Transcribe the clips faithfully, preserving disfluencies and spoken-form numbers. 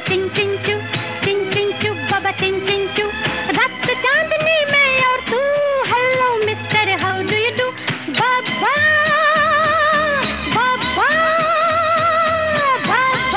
चिन चिन चू, चिन चिन चू बाबा चिन चिन चू। रात चांदनी में और तू, hello mister how do you do. बाबा बाबा बाबा।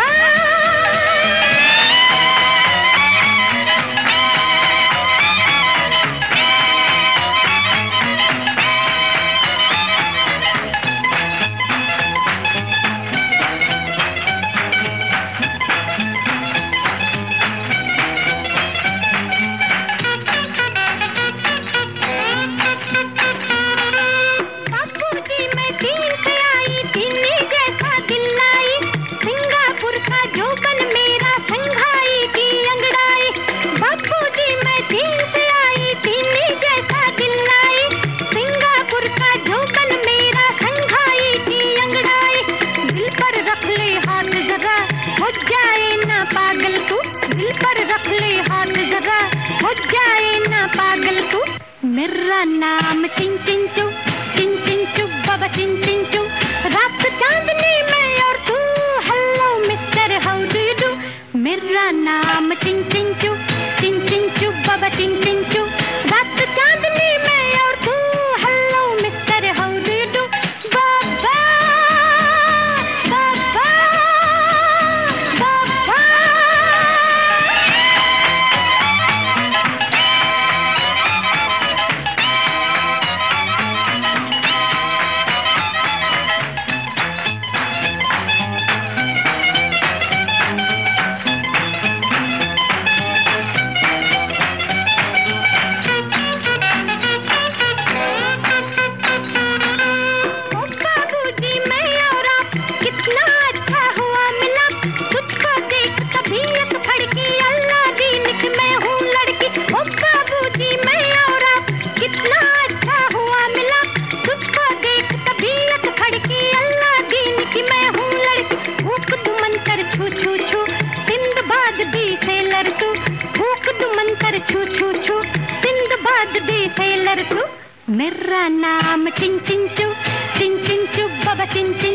मेरा नाम चिन चिन चू, चिन चिन चू बाबा चिन चिन चू। रात चांदनी में और तू, hello mister how do you do. मेरा नाम चिन चिन चू, चिन चिन चू बाबा चिन चिन चू। रात चांदनी में और तू, hello mister how do you do. बाबा बाबा बाबा। छू छू छू सिंदबाद दी सेलर तू। मेरा नाम चिन चिन चू, चिन चिन चू बाबा चिन चिन।